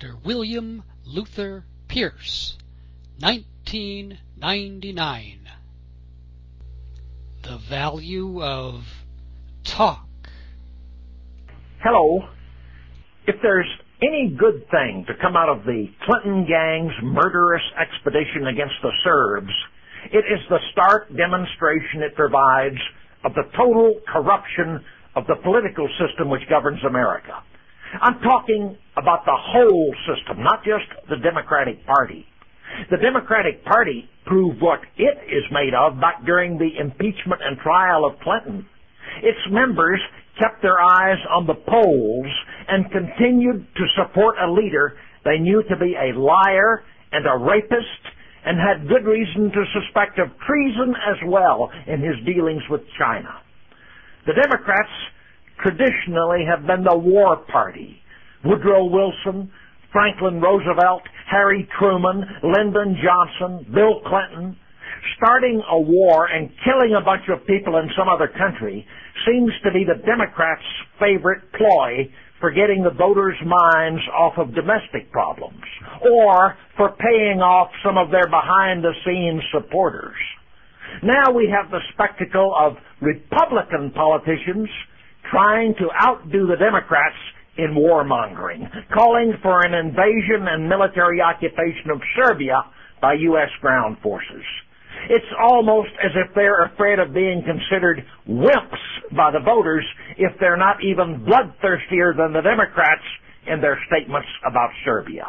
Dr. William Luther Pierce, 1999. The Value of Talk. Hello. If there's any good thing to come out of the Clinton gang's murderous expedition against the Serbs, it is the stark demonstration it provides of the total corruption of the political system which governs America. I'm talking about the whole system, not just the Democratic Party. The Democratic Party proved what it is made of back during the impeachment and trial of Clinton. Its members kept their eyes on the polls and continued to support a leader they knew to be a liar and a rapist and had good reason to suspect of treason as well in his dealings with China. The Democrats traditionally have been the war party. Woodrow Wilson, Franklin Roosevelt, Harry Truman, Lyndon Johnson, Bill Clinton. Starting a war and killing a bunch of people in some other country seems to be the Democrats' favorite ploy for getting the voters' minds off of domestic problems or for paying off some of their behind-the-scenes supporters. Now we have the spectacle of Republican politicians trying to outdo the Democrats in warmongering, calling for an invasion and military occupation of Serbia by U.S. ground forces. It's almost as if they're afraid of being considered wimps by the voters if they're not even bloodthirstier than the Democrats in their statements about Serbia.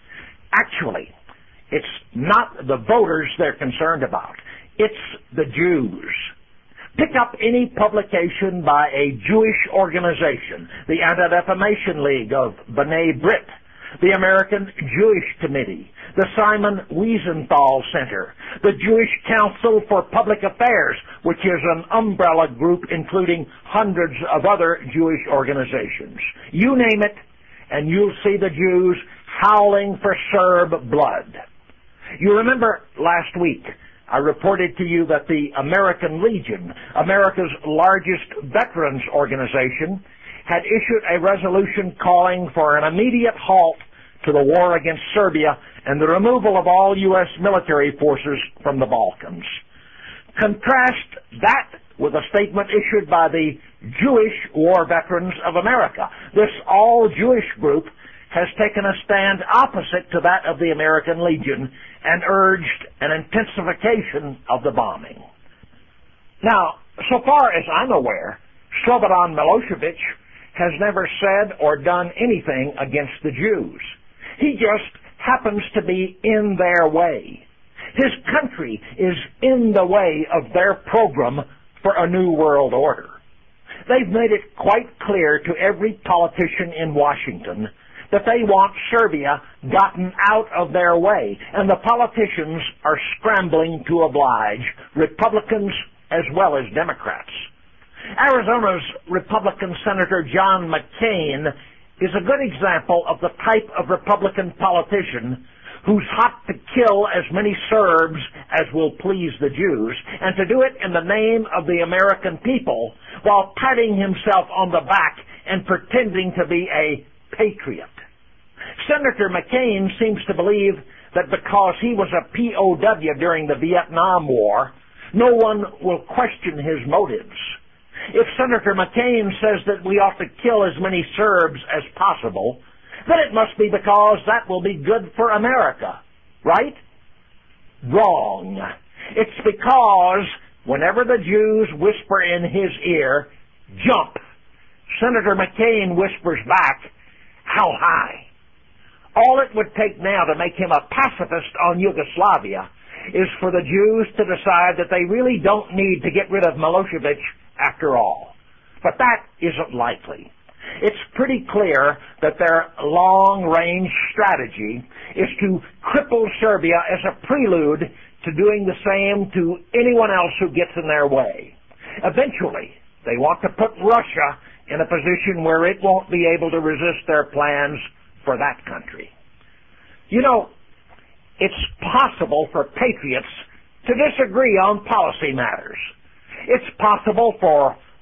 Actually, it's not the voters they're concerned about. It's the Jews. Pick up any publication by a Jewish organization, the Anti-Defamation League of B'nai Brit, the American Jewish Committee, the Simon Wiesenthal Center, the Jewish Council for Public Affairs, which is an umbrella group including hundreds of other Jewish organizations. You name it, and you'll see the Jews howling for Serb blood. You remember last week I reported to you that the American Legion, America's largest veterans organization, had issued a resolution calling for an immediate halt to the war against Serbia and the removal of all U.S. military forces from the Balkans. Contrast that with a statement issued by the Jewish War Veterans of America. This all-Jewish group has taken a stand opposite to that of the American Legion and urged an intensification of the bombing. Now, so far as I'm aware, Slobodan Milosevic has never said or done anything against the Jews. He just happens to be in their way. His country is in the way of their program for a new world order. They've made it quite clear to every politician in Washington that they want Serbia gotten out of their way, and the politicians are scrambling to oblige, Republicans as well as Democrats. Arizona's Republican Senator John McCain is a good example of the type of Republican politician who's hot to kill as many Serbs as will please the Jews, and to do it in the name of the American people while patting himself on the back and pretending to be a patriot. Senator McCain seems to believe that because he was a POW during the Vietnam War, no one will question his motives. If Senator McCain says that we ought to kill as many Serbs as possible, then it must be because that will be good for America, right? Wrong. It's because whenever the Jews whisper in his ear, "Jump," Senator McCain whispers back, "How high?" All it would take now to make him a pacifist on Yugoslavia is for the Jews to decide that they really don't need to get rid of Milosevic after all. But that isn't likely. It's pretty clear that their long-range strategy is to cripple Serbia as a prelude to doing the same to anyone else who gets in their way. Eventually, they want to put Russia in a position where it won't be able to resist their plans for that country. You know, it's possible for patriots to disagree on policy matters. It's possible for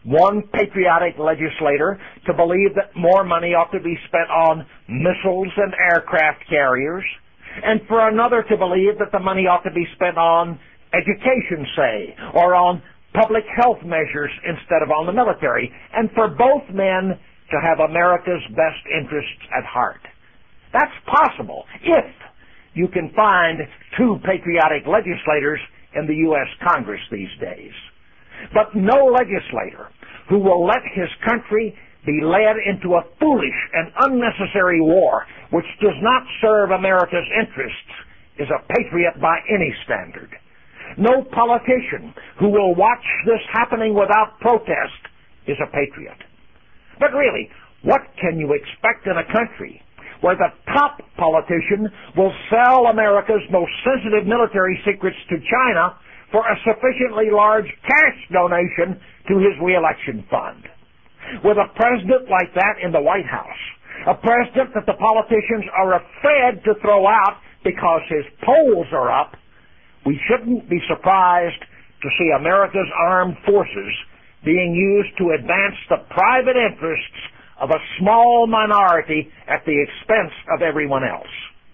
one patriotic legislator to believe that more money ought to be spent on missiles and aircraft carriers, and for another to believe that the money ought to be spent on education, say, or on public health measures instead of on the military, and for both men to have America's best interests at heart. That's possible if you can find two patriotic legislators in the U.S. Congress these days. But no legislator who will let his country be led into a foolish and unnecessary war which does not serve America's interests is a patriot by any standard. No politician who will watch this happening without protest is a patriot. But really, what can you expect in a country where the top politician will sell America's most sensitive military secrets to China for a sufficiently large cash donation to his reelection fund? With a president like that in the White House, a president that the politicians are afraid to throw out because his polls are up, we shouldn't be surprised to see America's armed forces being used to advance the private interests of a small minority at the expense of everyone else.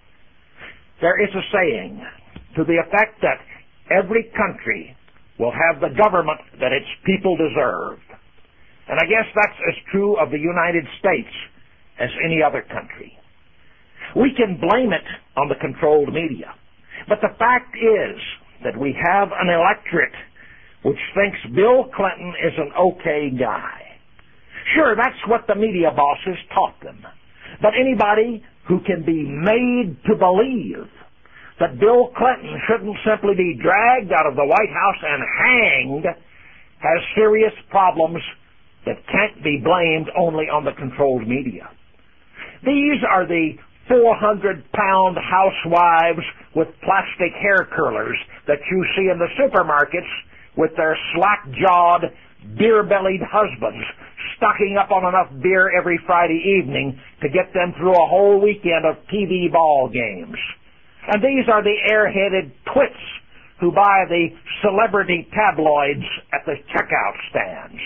There is a saying to the effect that every country will have the government that its people deserve. And I guess that's as true of the United States as any other country. We can blame it on the controlled media, but the fact is that we have an electorate which thinks Bill Clinton is an okay guy. Sure, that's what the media bosses taught them. But anybody who can be made to believe that Bill Clinton shouldn't simply be dragged out of the White House and hanged has serious problems that can't be blamed only on the controlled media. These are the 400-pound housewives with plastic hair curlers that you see in the supermarkets with their slack-jawed, beer-bellied husbands stocking up on enough beer every Friday evening to get them through a whole weekend of TV ball games. And these are the airheaded twits who buy the celebrity tabloids at the checkout stands.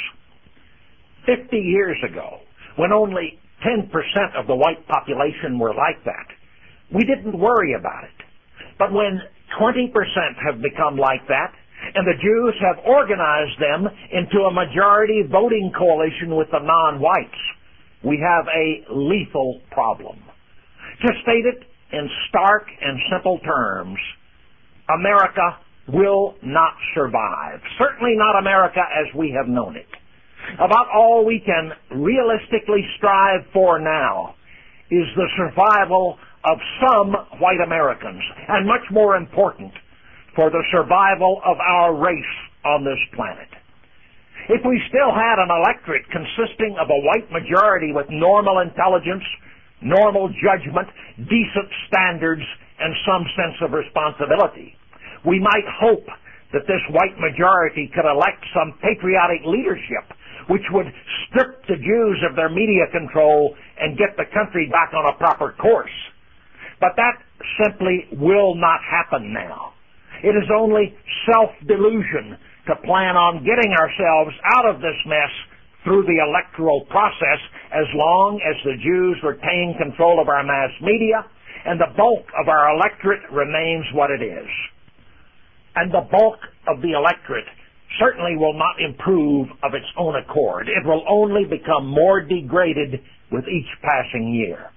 50 years ago, when only 10% of the white population were like that, we didn't worry about it. But when 20% have become like that, and the Jews have organized them into a majority voting coalition with the non-whites, we have a lethal problem. To state it in stark and simple terms, America will not survive. Certainly not America as we have known it. About all we can realistically strive for now is the survival of some white Americans, and much more important, for the survival of our race on this planet. If we still had an electorate consisting of a white majority with normal intelligence, normal judgment, decent standards, and some sense of responsibility, we might hope that this white majority could elect some patriotic leadership which would strip the Jews of their media control and get the country back on a proper course. But that simply will not happen now. It is only self-delusion to plan on getting ourselves out of this mess through the electoral process as long as the Jews retain control of our mass media and the bulk of our electorate remains what it is. And the bulk of the electorate certainly will not improve of its own accord. It will only become more degraded with each passing year.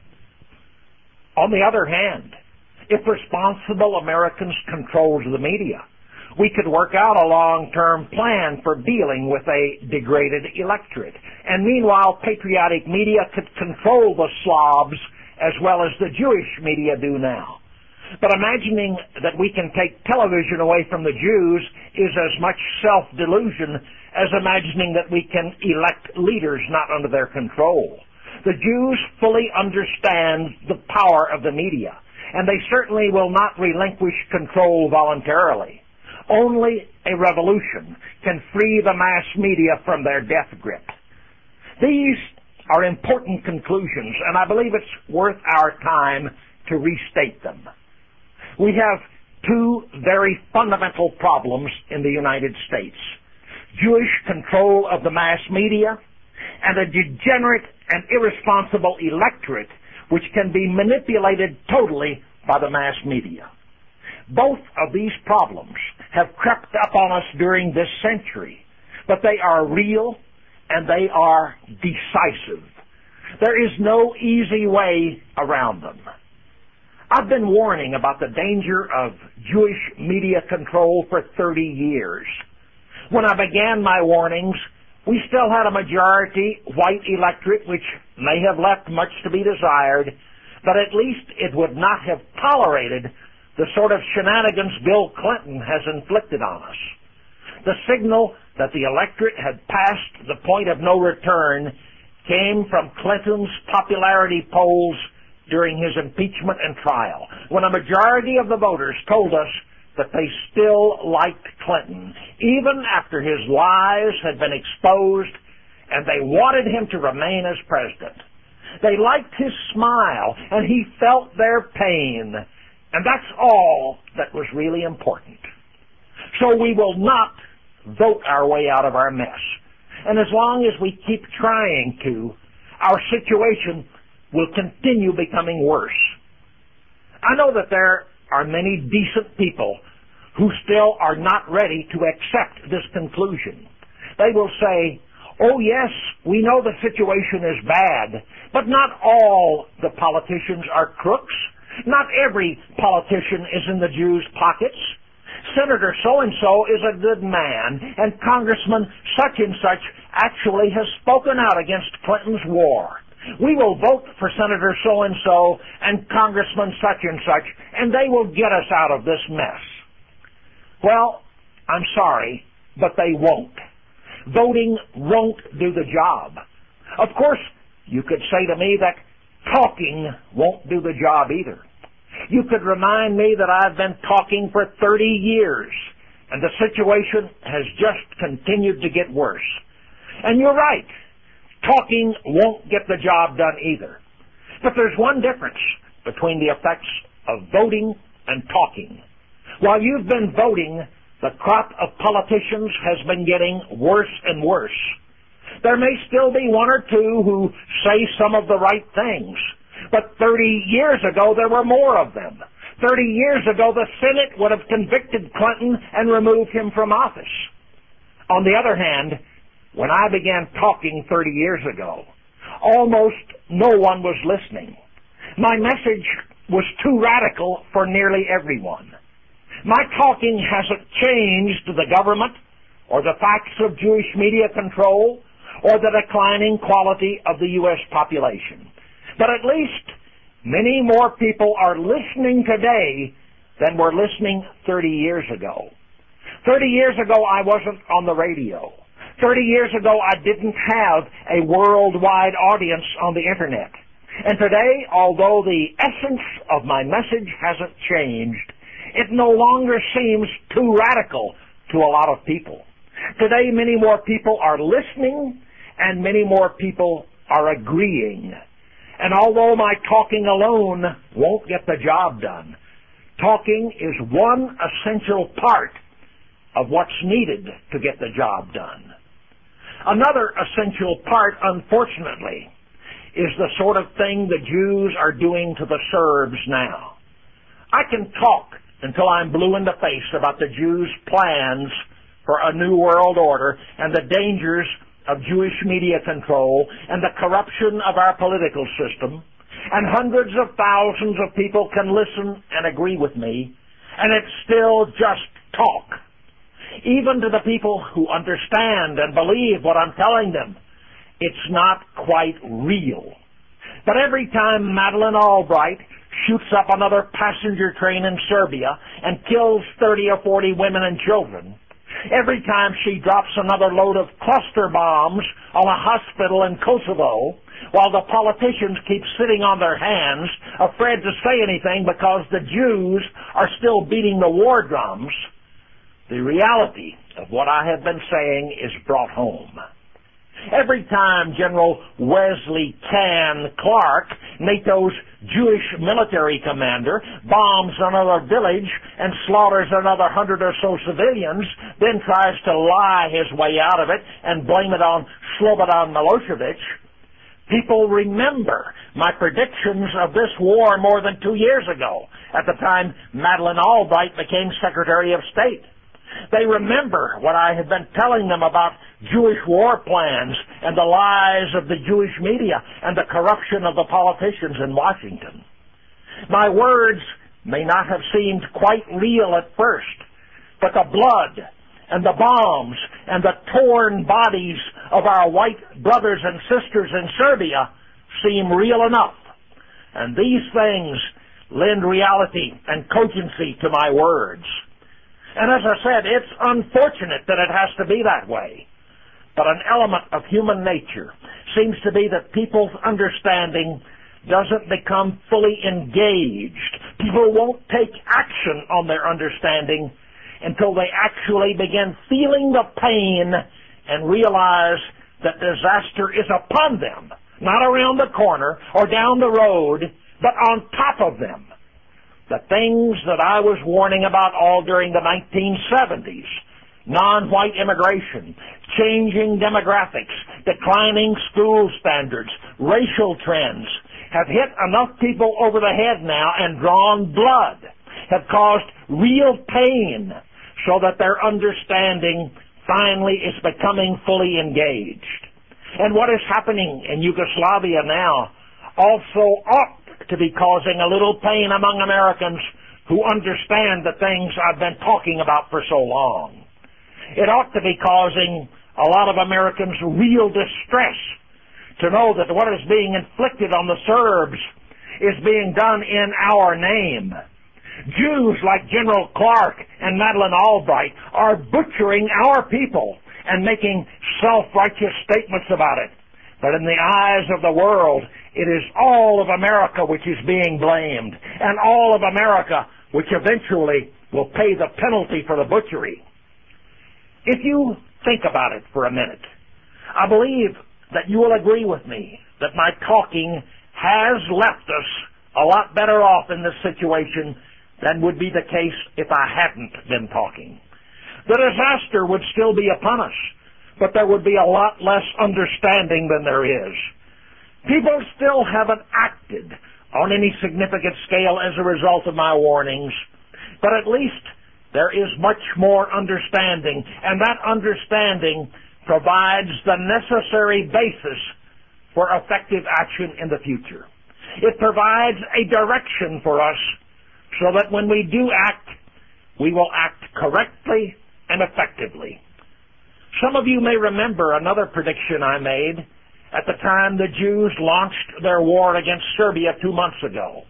On the other hand, if responsible Americans controlled the media, we could work out a long-term plan for dealing with a degraded electorate. And meanwhile, patriotic media could control the Slavs as well as the Jewish media do now. But imagining that we can take television away from the Jews is as much self-delusion as imagining that we can elect leaders not under their control. The Jews fully understand the power of the media, and they certainly will not relinquish control voluntarily. Only a revolution can free the mass media from their death grip. These are important conclusions, and I believe it's worth our time to restate them. We have two very fundamental problems in the United States. Jewish control of the mass media, and a degenerate and irresponsible electorate which can be manipulated totally by the mass media. Both of these problems have crept up on us during this century, but they are real and they are decisive. There is no easy way around them. I've been warning about the danger of Jewish media control for 30 years. When I began my warnings, we still had a majority white electorate which may have left much to be desired, but at least it would not have tolerated the sort of shenanigans Bill Clinton has inflicted on us. The signal that the electorate had passed the point of no return came from Clinton's popularity polls during his impeachment and trial, when a majority of the voters told us that they still liked Clinton, even after his lies had been exposed, and they wanted him to remain as president. They liked his smile, and he felt their pain, and that's all that was really important. So we will not vote our way out of our mess. And as long as we keep trying to, our situation will continue becoming worse. I know that there are many decent people who still are not ready to accept this conclusion. They will say, oh yes, we know the situation is bad, but not all the politicians are crooks. Not every politician is in the Jews' pockets. Senator so-and-so is a good man, and Congressman such and such actually has spoken out against Clinton's war. We will vote for Senator so-and-so and Congressman such and such, and they will get us out of this mess. Well, I'm sorry, but they won't. Voting won't do the job. Of course, you could say to me that talking won't do the job either. You could remind me that I've been talking for 30 years, and the situation has just continued to get worse. And you're right. Talking won't get the job done either. But there's one difference between the effects of voting and talking. While you've been voting, the crop of politicians has been getting worse and worse. There may still be one or two who say some of the right things, but 30 years ago there were more of them. 30 years ago the Senate would have convicted Clinton and removed him from office. On the other hand, when I began talking 30 years ago, almost no one was listening. My message was too radical for nearly everyone. My talking hasn't changed the government or the facts of Jewish media control or the declining quality of the U.S. population. But at least many more people are listening today than were listening 30 years ago. 30 years ago, I wasn't on the radio. 30 years ago, I didn't have a worldwide audience on the Internet. And today, although the essence of my message hasn't changed, it no longer seems too radical to a lot of people. Today, many more people are listening, and many more people are agreeing. And although my talking alone won't get the job done, talking is one essential part of what's needed to get the job done. Another essential part, unfortunately, is the sort of thing the Jews are doing to the Serbs now. I can talk until I'm blue in the face about the Jews' plans for a new world order and the dangers of Jewish media control and the corruption of our political system, and hundreds of thousands of people can listen and agree with me, and it's still just talk. Even to the people who understand and believe what I'm telling them, it's not quite real. But every time Madeleine Albright shoots up another passenger train in Serbia and kills 30 or 40 women and children, every time she drops another load of cluster bombs on a hospital in Kosovo, while the politicians keep sitting on their hands, afraid to say anything because the Jews are still beating the war drums, the reality of what I have been saying is brought home. Every time General Wesley Can Clark, NATO's Jewish military commander, bombs another village and slaughters another 100 or so civilians, then tries to lie his way out of it and blame it on Slobodan Milosevic, people remember my predictions of this war more than 2 years ago, at the time Madeleine Albright became Secretary of State. They remember what I had been telling them about Jewish war plans and the lies of the Jewish media and the corruption of the politicians in Washington. My words may not have seemed quite real at first, but the blood and the bombs and the torn bodies of our white brothers and sisters in Serbia seem real enough. And these things lend reality and cogency to my words. And as I said, it's unfortunate that it has to be that way. But an element of human nature seems to be that people's understanding doesn't become fully engaged. People won't take action on their understanding until they actually begin feeling the pain and realize that disaster is upon them, not around the corner or down the road, but on top of them. The things that I was warning about all during the 1970s, non-white immigration, changing demographics, declining school standards, racial trends, have hit enough people over the head now and drawn blood, have caused real pain, so that their understanding finally is becoming fully engaged. And what is happening in Yugoslavia now also ought to be causing a little pain among Americans who understand the things I've been talking about for so long. It ought to be causing a lot of Americans real distress to know that what is being inflicted on the Serbs is being done in our name. Jews like General Clark and Madeleine Albright are butchering our people and making self-righteous statements about it. But in the eyes of the world, it is all of America which is being blamed, and all of America which eventually will pay the penalty for the butchery. If you think about it for a minute, I believe that you will agree with me that my talking has left us a lot better off in this situation than would be the case if I hadn't been talking. The disaster would still be upon us, but there would be a lot less understanding than there is. People still haven't acted on any significant scale as a result of my warnings, but at least there is much more understanding, and that understanding provides the necessary basis for effective action in the future. It provides a direction for us so that when we do act, we will act correctly and effectively. Some of you may remember another prediction I made at the time the Jews launched their war against Serbia 2 months ago.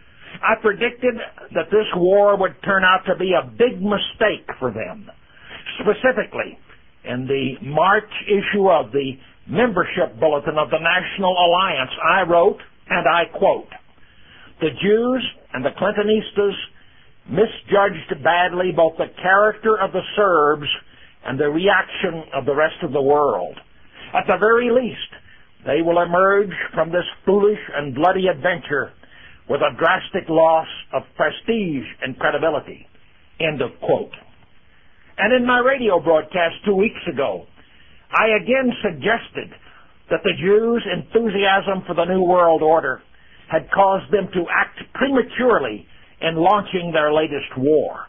I predicted that this war would turn out to be a big mistake for them. Specifically, in the March issue of the membership bulletin of the National Alliance, I wrote, and I quote, "The Jews and the Clintonistas misjudged badly both the character of the Serbs and the reaction of the rest of the world. At the very least, they will emerge from this foolish and bloody adventure with a drastic loss of prestige and credibility." End of quote. And in my radio broadcast 2 weeks ago, I again suggested that the Jews' enthusiasm for the New World Order had caused them to act prematurely in launching their latest war.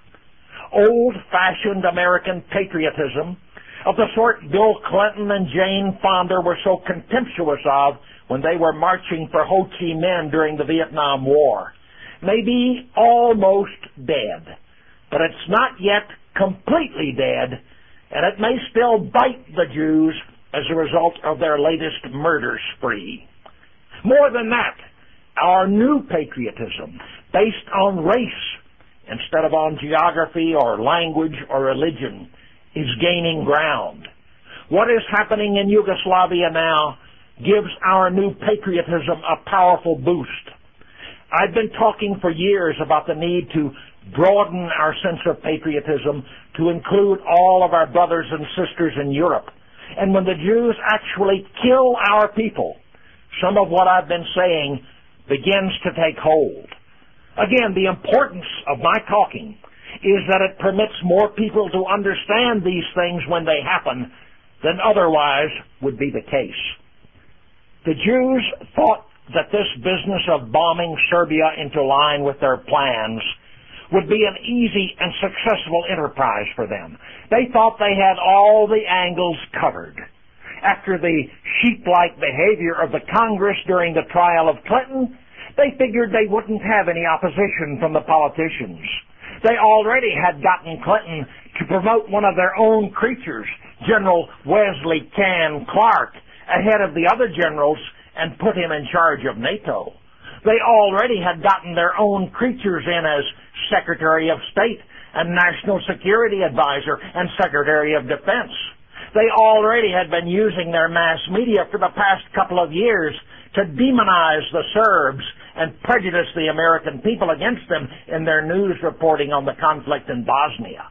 Old-fashioned American patriotism, of the sort Bill Clinton and Jane Fonda were so contemptuous of when they were marching for Ho Chi Minh during the Vietnam War, may be almost dead, but it's not yet completely dead, and it may still bite the Jews as a result of their latest murder spree. More than that, our new patriotism, based on race instead of on geography or language or religion, is gaining ground. What is happening in Yugoslavia now gives our new patriotism a powerful boost. I've been talking for years about the need to broaden our sense of patriotism to include all of our brothers and sisters in Europe, And when the Jews actually kill our people, some of what I've been saying begins to take hold. Again, the importance of my talking is that it permits more people to understand these things when they happen than otherwise would be the case. The Jews thought that this business of bombing Serbia into line with their plans would be an easy and successful enterprise for them. They thought they had all the angles covered. After the sheep-like behavior of the Congress during the trial of Clinton, they figured they wouldn't have any opposition from the politicians. They already had gotten Clinton to promote one of their own creatures, General Wesley Can Clark, ahead of the other generals and put him in charge of NATO. They already had gotten their own creatures in as Secretary of State and National Security Advisor and Secretary of Defense. They already had been using their mass media for the past couple of years to demonize the Serbs and prejudice the American people against them in their news reporting on the conflict in Bosnia.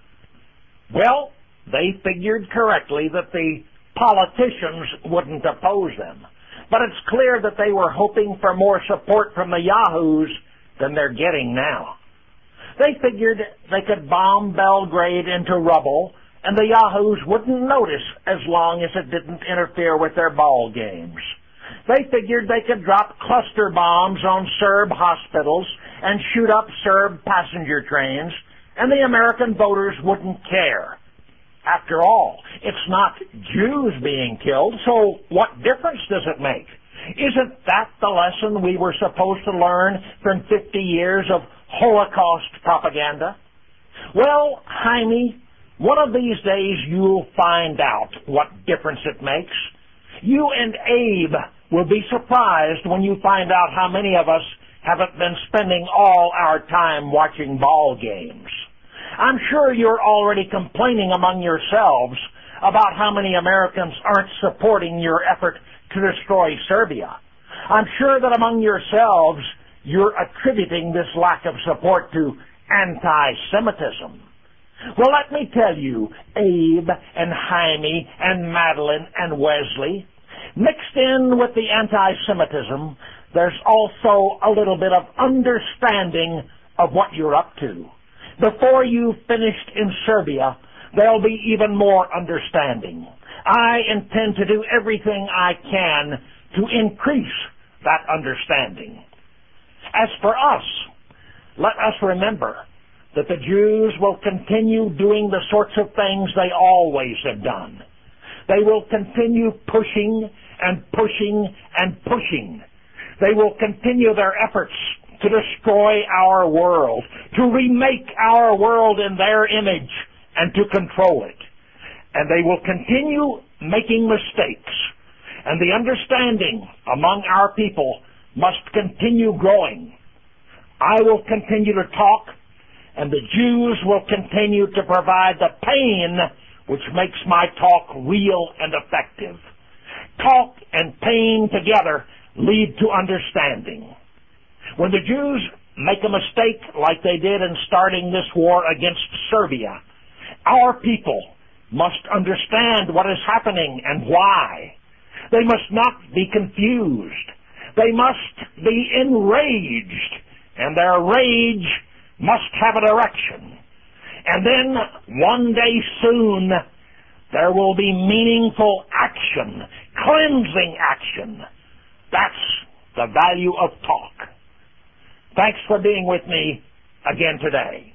Well, they figured correctly that the politicians wouldn't oppose them. But it's clear that they were hoping for more support from the yahoos than they're getting now. They figured they could bomb Belgrade into rubble, and the yahoos wouldn't notice as long as it didn't interfere with their ball games. They figured they could drop cluster bombs on Serb hospitals and shoot up Serb passenger trains, and the American voters wouldn't care. After all, it's not Jews being killed, so what difference does it make? Isn't that the lesson we were supposed to learn from 50 years of Holocaust propaganda? Well, Jaime, one of these days you'll find out what difference it makes. You and Abe will be surprised when you find out how many of us haven't been spending all our time watching ball games. I'm sure you're already complaining among yourselves about how many Americans aren't supporting your effort to destroy Serbia. I'm sure that among yourselves you're attributing this lack of support to anti-Semitism. Well, let me tell you, Abe and Jaime and Madeline and Wesley, mixed in with the anti-Semitism, there's also a little bit of understanding of what you're up to. Before you've finished in Serbia, there'll be even more understanding. I intend to do everything I can to increase that understanding. As for us, let us remember that the Jews will continue doing the sorts of things they always have done. They will continue pushing and pushing and pushing. They will continue their efforts to destroy our world, to remake our world in their image, and to control it. And they will continue making mistakes. And the understanding among our people must continue growing. I will continue to talk, and the Jews will continue to provide the pain which makes my talk real and effective. Talk and pain together lead to understanding. When the Jews make a mistake like they did in starting this war against Serbia, our people must understand what is happening and why. They must not be confused. They must be enraged, and their rage must have a direction. And then, one day soon, there will be meaningful action, cleansing action. That's the value of talk. Thanks for being with me again today.